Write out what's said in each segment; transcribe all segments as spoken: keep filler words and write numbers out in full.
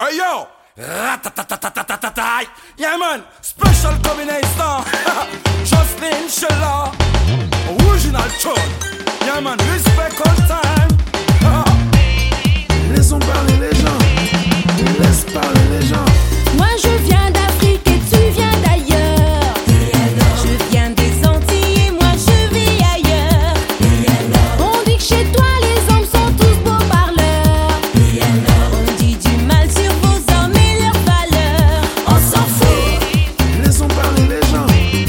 Hey yo! Ratatatatatatatata. Yeah man, special combination. Jocelyn Sheila, original tune. Yeah man, respect all time. Laissons parler les gens. Laisse parler les gens. Moi je viens d'Afrique et tu viens d'ailleurs. Je viens des Antilles et moi je vis ailleurs. On dit que chez toi les hommes sont tous beaux parleurs. On dit du mal sur vos hommes et leurs valeurs. On s'en fout. Laissons parler les gens.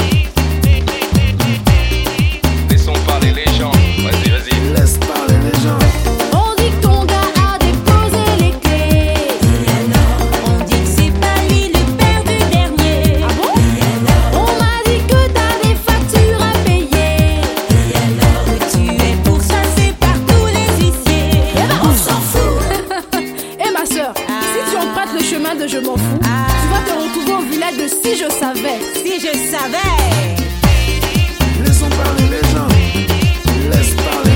Laissons parler les gens. Vas-y, vas-y. Laisse parler les gens. On dit que ton gars a déposé les clés. On dit que c'est pas lui le père du dernier. Ah bon? On m'a dit que t'as des factures à payer. Que tu es pourchassé par tous les huissiers. Eh ben on s'en fout. Eh ma soeur, si tu empruntes le chemin de je m'en fous, tu vas te retrouver au village de Si je savais. Si je savais. Laissons parler les gens. Laisse parler